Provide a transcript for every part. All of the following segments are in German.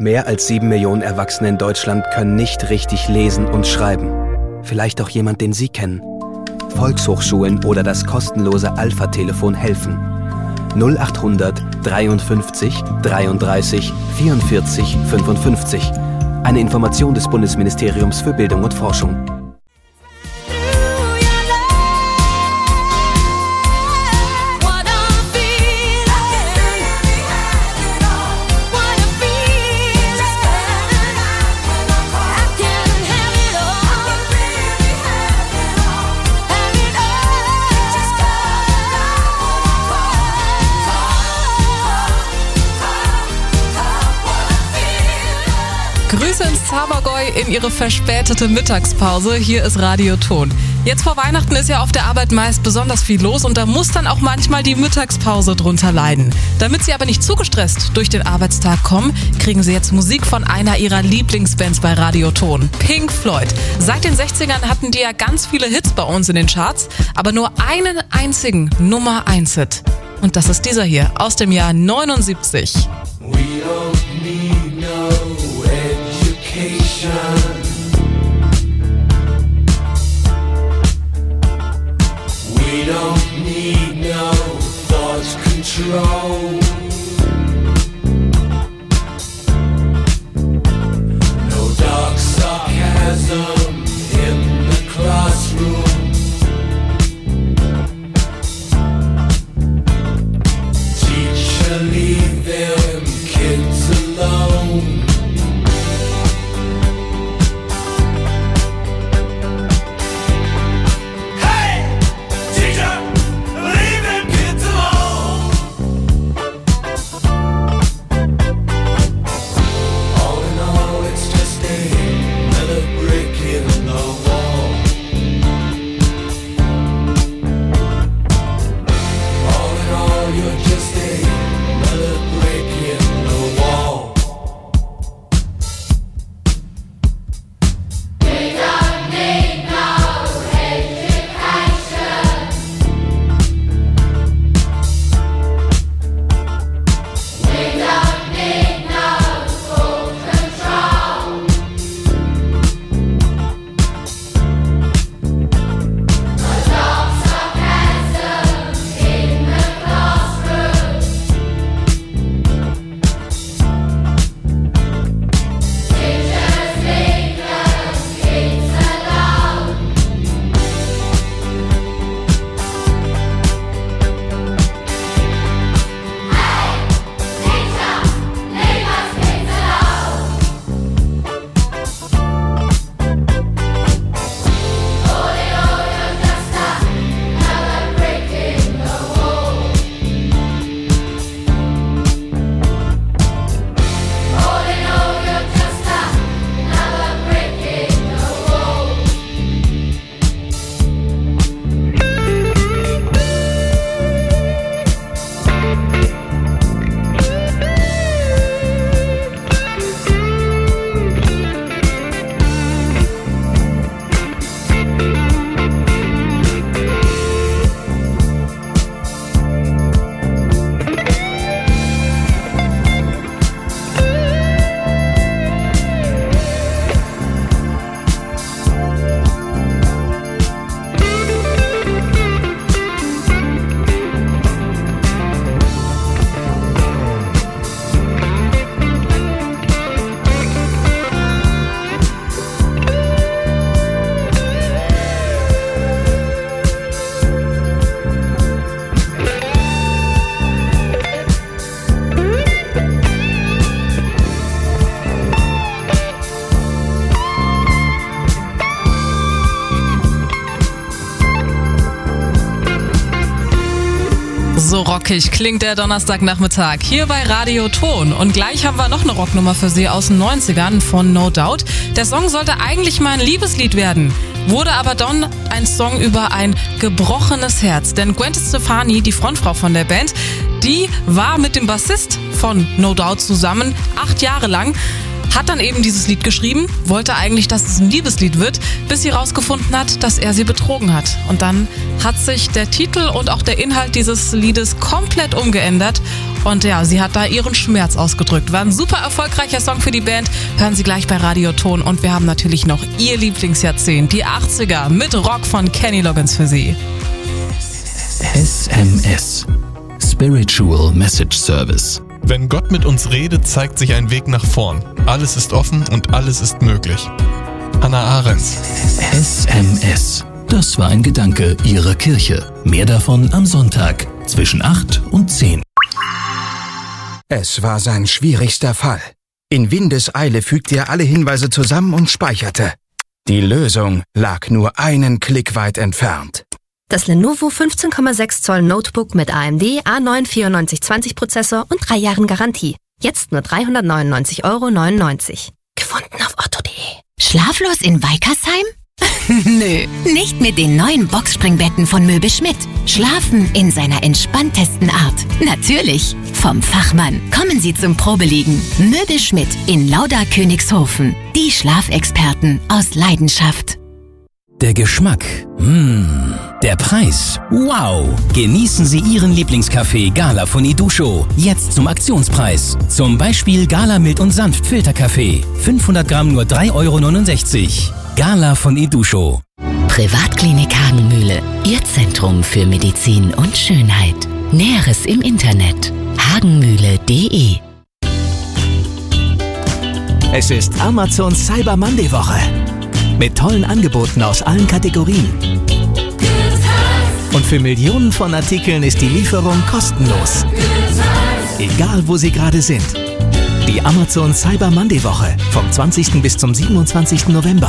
Mehr als 7 Millionen Erwachsene in Deutschland können nicht richtig lesen und schreiben. Vielleicht auch jemand, den Sie kennen. Volkshochschulen oder das kostenlose Alpha-Telefon helfen. 0800 53 33 44 55. Eine Information des Bundesministeriums für Bildung und Forschung. Grüße ins Zabergäu in ihre verspätete Mittagspause. Hier ist Radio Ton. Jetzt vor Weihnachten ist ja auf der Arbeit meist besonders viel los und da muss dann auch manchmal die Mittagspause drunter leiden. Damit Sie aber nicht zu gestresst durch den Arbeitstag kommen, kriegen Sie jetzt Musik von einer ihrer Lieblingsbands bei Radio Ton, Pink Floyd. Seit den 60ern hatten die ja ganz viele Hits bei uns in den Charts, aber nur einen einzigen Nummer-1-Hit. Und das ist dieser hier aus dem Jahr 79. We don't need no education. We don't need no thought control. No dark sarcasm in the classroom. Teacher, leave them kids alone. Hey, teacher, leave them kids alone. All in all, it's just another brick in the wall. All in all, you're just another brick in the wall. So rockig klingt der Donnerstagnachmittag hier bei Radio Ton. Und gleich haben wir noch eine Rocknummer für Sie aus den 90ern von No Doubt. Der Song sollte eigentlich mal ein Liebeslied werden, wurde aber dann ein Song über ein gebrochenes Herz. Denn Gwen Stefani, die Frontfrau von der Band, die war mit dem Bassist von No Doubt zusammen 8 Jahre lang. hat dann eben dieses Lied geschrieben, wollte eigentlich, dass es ein Liebeslied wird, bis sie rausgefunden hat, dass er sie betrogen hat. Und dann hat sich der Titel und auch der Inhalt dieses Liedes komplett umgeändert. Und ja, sie hat da ihren Schmerz ausgedrückt. War ein super erfolgreicher Song für die Band. Hören Sie gleich bei Radioton. Und wir haben natürlich noch Ihr Lieblingsjahrzehnt, die 80er, mit Rock von Kenny Loggins für Sie. SMS. Spiritual Message Service. Wenn Gott mit uns redet, zeigt sich ein Weg nach vorn. Alles ist offen und alles ist möglich. Hannah Arendt. SMS. Das war ein Gedanke Ihrer Kirche. Mehr davon am Sonntag zwischen 8 und 10. Es war sein schwierigster Fall. In Windeseile fügte er alle Hinweise zusammen und speicherte. Die Lösung lag nur einen Klick weit entfernt. Das Lenovo 15,6 Zoll Notebook mit AMD A9 9420 Prozessor und 3 Jahren Garantie. Jetzt nur 399,99 €. Gefunden auf otto.de. Schlaflos in Weikersheim? Nö, nicht mit den neuen Boxspringbetten von Möbel Schmidt. Schlafen in seiner entspanntesten Art. Natürlich vom Fachmann. Kommen Sie zum Probeliegen. Möbel Schmidt in Lauda-Königshofen. Die Schlafexperten aus Leidenschaft. Der Geschmack, der Preis, wow! Genießen Sie Ihren Lieblingskaffee Gala von Idusho jetzt zum Aktionspreis. Zum Beispiel Gala Mild und Sanft Filterkaffee. 500 Gramm nur 3,69 €. Gala von Idusho. Privatklinik Hagenmühle. Ihr Zentrum für Medizin und Schönheit. Näheres im Internet. hagenmühle.de. Es ist Amazon Cyber Monday Woche. Mit tollen Angeboten aus allen Kategorien. Und für Millionen von Artikeln ist die Lieferung kostenlos. Egal, wo Sie gerade sind. Die Amazon Cyber Monday Woche vom 20. bis zum 27. November.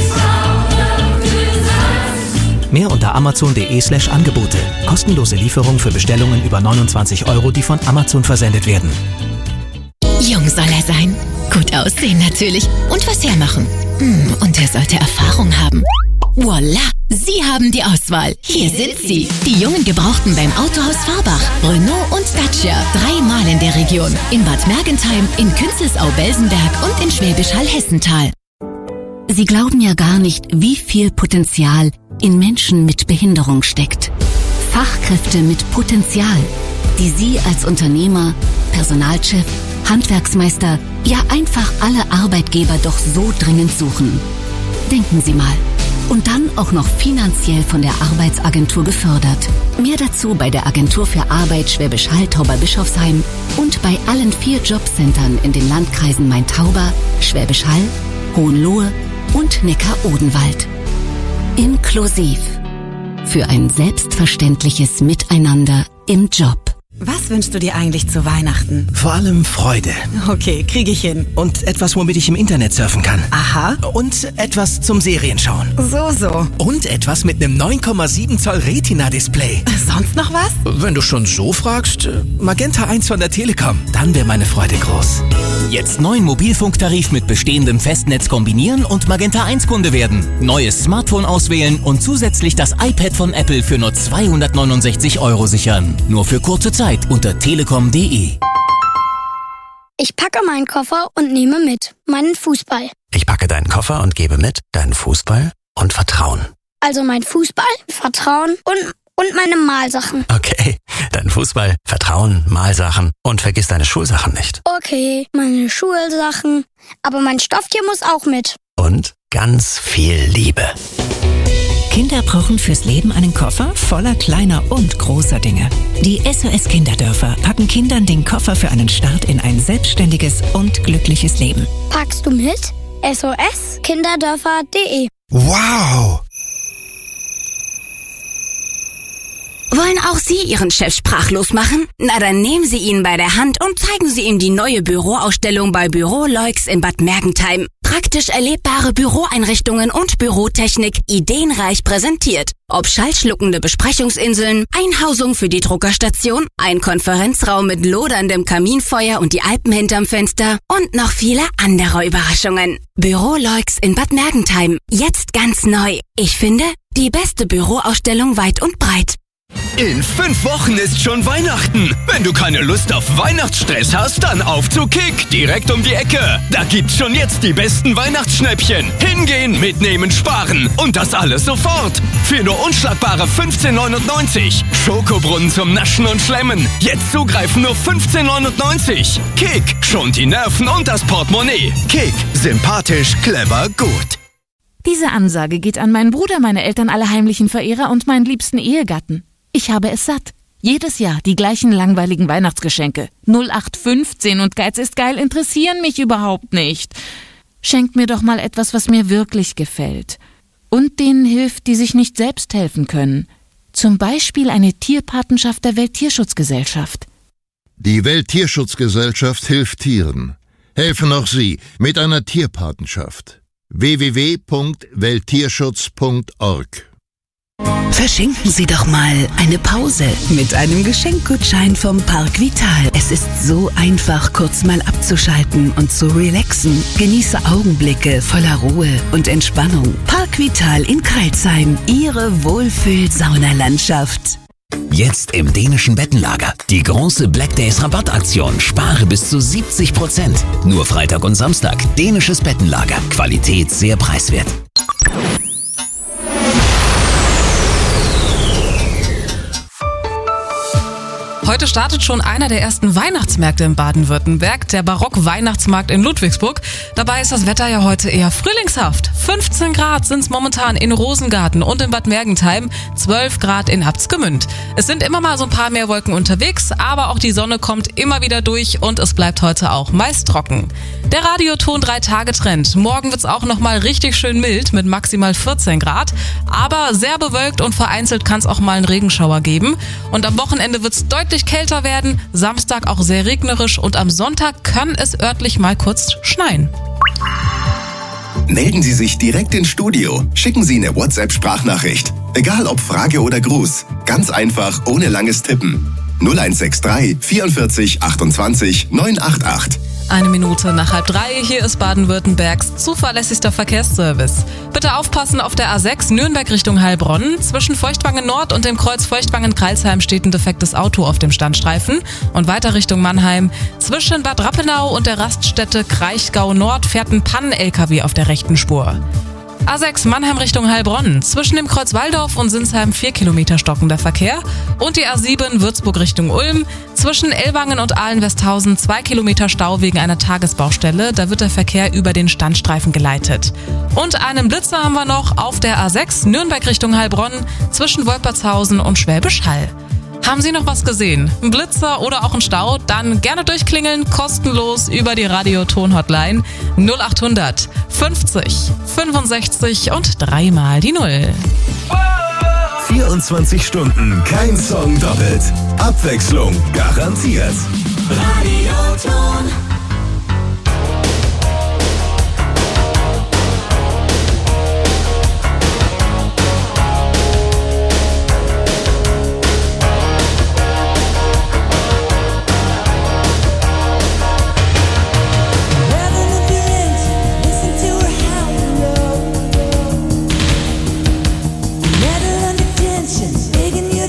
Mehr unter amazon.de/Angebote. Kostenlose Lieferung für Bestellungen über 29 €, die von Amazon versendet werden. Jung soll er sein. Gut aussehen natürlich. Und was hermachen. Und er sollte Erfahrung haben. Voila! Sie haben die Auswahl. Hier sind sie. Die jungen Gebrauchten beim Autohaus Fahrbach. Renault und Dacia. 3-mal in der Region. In Bad Mergentheim, in Künzelsau-Belsenberg und in Schwäbisch Hall-Hessental. Sie glauben ja gar nicht, wie viel Potenzial in Menschen mit Behinderung steckt. Fachkräfte mit Potenzial, die Sie als Unternehmer, Personalchef, Handwerksmeister, ja einfach alle Arbeitgeber doch so dringend suchen. Denken Sie mal. Und dann auch noch finanziell von der Arbeitsagentur gefördert. Mehr dazu bei der Agentur für Arbeit Schwäbisch Hall Tauber-Bischofsheim und bei allen 4 Jobcentern in den Landkreisen Main-Tauber, Schwäbisch Hall, Hohenlohe und Neckar-Odenwald. Inklusiv. Für ein selbstverständliches Miteinander im Job. Was wünschst du dir eigentlich zu Weihnachten? Vor allem Freude. Okay, kriege ich hin. Und etwas, womit ich im Internet surfen kann. Aha. Und etwas zum Serienschauen. So. Und etwas mit einem 9,7 Zoll Retina-Display. Sonst noch was? Wenn du schon so fragst, Magenta 1 von der Telekom. Dann wäre meine Freude groß. Jetzt neuen Mobilfunktarif mit bestehendem Festnetz kombinieren und Magenta 1 Kunde werden. Neues Smartphone auswählen und zusätzlich das iPad von Apple für nur 269 € sichern. Nur für kurze Zeit unter telekom.de. Ich packe meinen Koffer und nehme mit meinen Fußball. Ich packe deinen Koffer und gebe mit deinen Fußball und Vertrauen. Also mein Fußball, Vertrauen und meine Malsachen. Okay, dein Fußball, Vertrauen, Malsachen und vergiss deine Schulsachen nicht. Okay, meine Schulsachen. Aber mein Stofftier muss auch mit. Und ganz viel Liebe. Kinder brauchen fürs Leben einen Koffer voller kleiner und großer Dinge. Die SOS Kinderdörfer packen Kindern den Koffer für einen Start in ein selbstständiges und glückliches Leben. Packst du mit? SOS-Kinderdörfer.de. Wow! Wollen auch Sie Ihren Chef sprachlos machen? Na, dann nehmen Sie ihn bei der Hand und zeigen Sie ihm die neue Büroausstellung bei Büro Leux in Bad Mergentheim. Praktisch erlebbare Büroeinrichtungen und Bürotechnik ideenreich präsentiert. Ob schallschluckende Besprechungsinseln, Einhausung für die Druckerstation, ein Konferenzraum mit loderndem Kaminfeuer und die Alpen hinterm Fenster und noch viele andere Überraschungen. Büro Leux in Bad Mergentheim. Jetzt ganz neu. Ich finde, die beste Büroausstellung weit und breit. In 5 Wochen ist schon Weihnachten. Wenn du keine Lust auf Weihnachtsstress hast, dann auf zu Kick, direkt um die Ecke. Da gibt's schon jetzt die besten Weihnachtsschnäppchen. Hingehen, mitnehmen, sparen und das alles sofort. Für nur unschlagbare 15,99. Schokobrunnen zum Naschen und Schlemmen. Jetzt zugreifen nur 15,99. Kick, schont die Nerven und das Portemonnaie. Kick, sympathisch, clever, gut. Diese Ansage geht an meinen Bruder, meine Eltern, alle heimlichen Verehrer und meinen liebsten Ehegatten. Ich habe es satt. Jedes Jahr die gleichen langweiligen Weihnachtsgeschenke. 0815 und Geiz ist geil interessieren mich überhaupt nicht. Schenkt mir doch mal etwas, was mir wirklich gefällt. Und denen hilft, die sich nicht selbst helfen können. Zum Beispiel eine Tierpatenschaft der Welttierschutzgesellschaft. Die Welttierschutzgesellschaft hilft Tieren. Helfen auch Sie mit einer Tierpatenschaft. www.welttierschutz.org. Verschenken Sie doch mal eine Pause mit einem Geschenkgutschein vom Park Vital. Es ist so einfach, kurz mal abzuschalten und zu relaxen. Genieße Augenblicke voller Ruhe und Entspannung. Park Vital in Crailsheim, Ihre Wohlfühl-Saunalandschaft. Jetzt im dänischen Bettenlager. Die große Black Days Rabattaktion. Spare bis zu 70%. Nur Freitag und Samstag. Dänisches Bettenlager. Qualität sehr preiswert. Heute startet schon einer der ersten Weihnachtsmärkte in Baden-Württemberg, der Barock-Weihnachtsmarkt in Ludwigsburg. Dabei ist das Wetter ja heute eher frühlingshaft. 15 Grad sind es momentan in Rosengarten und in Bad Mergentheim, 12 Grad in Abtsgemünd. Es sind immer mal so ein paar mehr Wolken unterwegs, aber auch die Sonne kommt immer wieder durch und es bleibt heute auch meist trocken. Der Radioton 3-Tage-Trend. Morgen wird's auch nochmal richtig schön mild mit maximal 14 Grad, aber sehr bewölkt und vereinzelt kann es auch mal einen Regenschauer geben. Und am Wochenende wird's deutlich kälter werden, Samstag auch sehr regnerisch und am Sonntag kann es örtlich mal kurz schneien. Melden Sie sich direkt ins Studio. Schicken Sie eine WhatsApp-Sprachnachricht. Egal ob Frage oder Gruß. Ganz einfach, ohne langes Tippen. 0163 44 28 988. 1 Minute nach 2:30, hier ist Baden-Württembergs zuverlässigster Verkehrsservice. Bitte aufpassen auf der A6 Nürnberg Richtung Heilbronn. Zwischen Feuchtwangen Nord und dem Kreuz Feuchtwangen-Kreilsheim steht ein defektes Auto auf dem Standstreifen. Und weiter Richtung Mannheim. Zwischen Bad Rappenau und der Raststätte Kraichgau Nord fährt ein Pannen-LKW auf der rechten Spur. A6 Mannheim Richtung Heilbronn. Zwischen dem Kreuz Walldorf und Sinsheim 4 Kilometer stockender Verkehr. Und die A7 Würzburg Richtung Ulm. Zwischen Ellwangen und Ahlen-Westhausen 2 Kilometer Stau wegen einer Tagesbaustelle. Da wird der Verkehr über den Standstreifen geleitet. Und einen Blitzer haben wir noch auf der A6 Nürnberg Richtung Heilbronn. Zwischen Wolpertshausen und Schwäbisch Hall. Haben Sie noch was gesehen? Ein Blitzer oder auch ein Stau? Dann gerne durchklingeln, kostenlos über die Radioton-Hotline 0800 50 65 und 3 mal die 0. 24 Stunden, kein Song doppelt. Abwechslung garantiert. Radioton.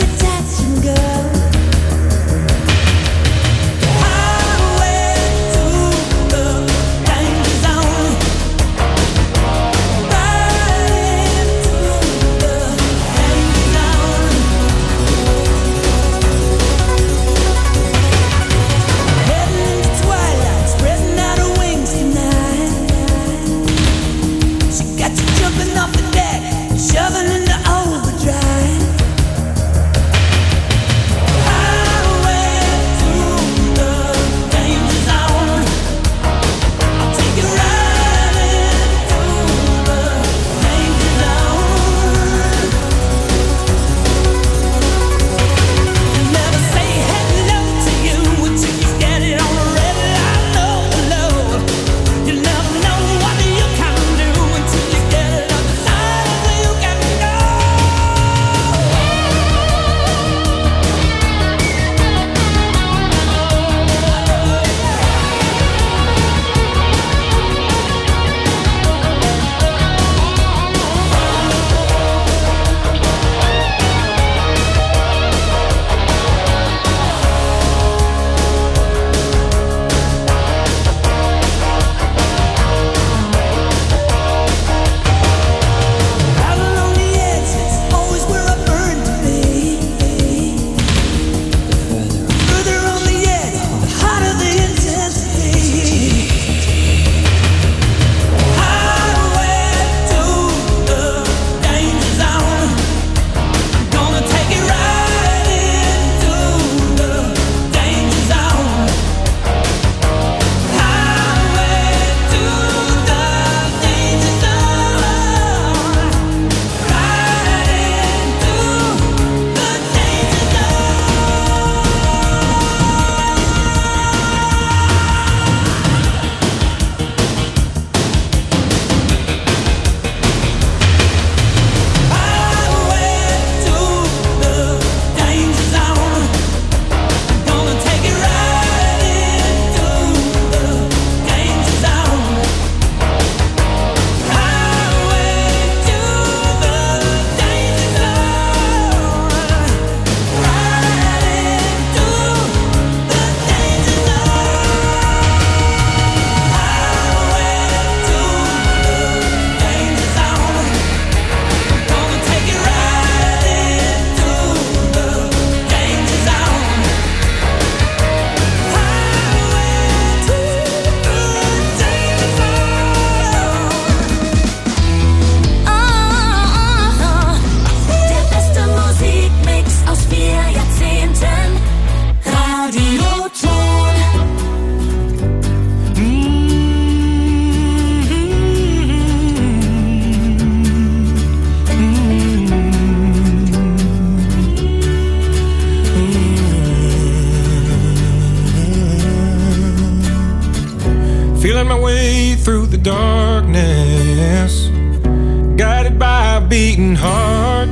Highway to way through the darkness, guided by a beating heart.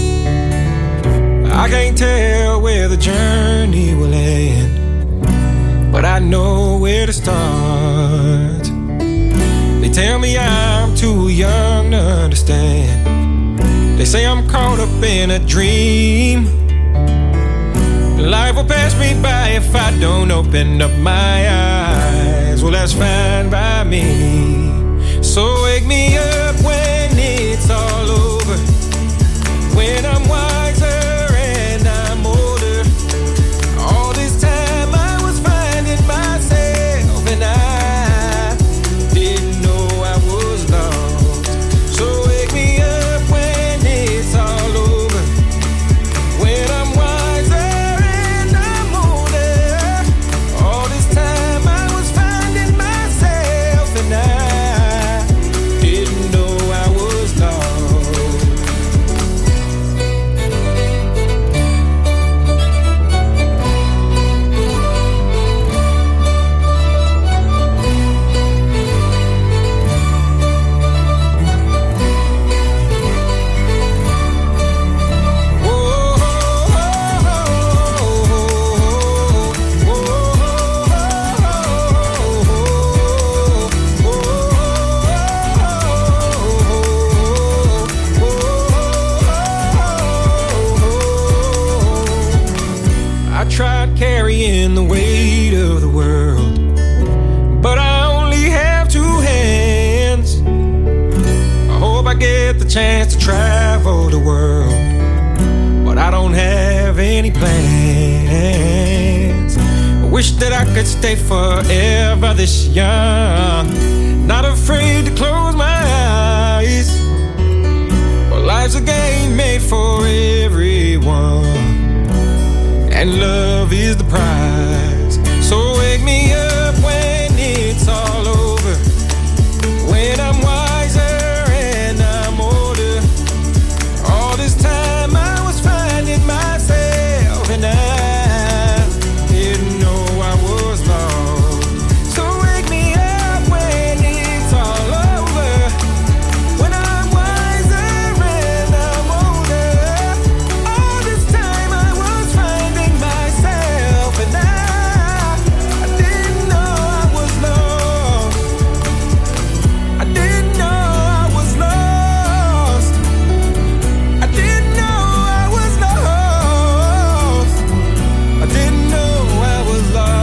I can't tell where the journey will end, but I know where to start. They tell me I'm too young to understand. They say I'm caught up in a dream. Life will pass me by if I don't open up my eyes. Well, that's fine by me. So wake me up when it's all over, when I'm wiser and I'm older. All this time I was finding myself, and I didn't know I was lost. So wake me up when it's all over, when I'm wiser and I'm older. All this time I was finding myself, and I didn't know I was lost. I tried carrying the weight of the world, but I only have two hands. I hope I get the chance to travel the world, but I don't have any plans. I wish that I could stay forever this young, not afraid to close my eyes. Well, life's a game made for everyone, and love is the prize. So wake me up when it's all over, when I'm wiser and I'm older. All this time I was finding myself, and I didn't know I was lost. So wake me up when it's all over, when I'm wiser and I'm older. All this time I was finding myself, and I didn't know I was lost. I didn't know I was lost. I didn't know I was lost. I didn't know I was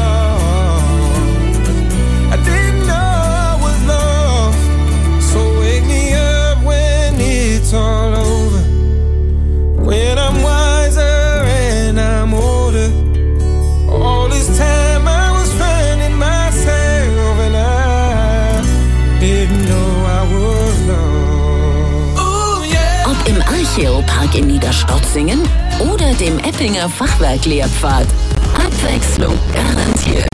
lost. I didn't know I was lost. So wake me up when it's all over, when I'm wiser and I'm older. All this time I was finding myself, and I didn't know I was lost. Oh yeah. Ob im Archäopark in Niederstotzingen oder dem Eppinger Fachwerk-Lehrpfad. Abwechslung garantiert.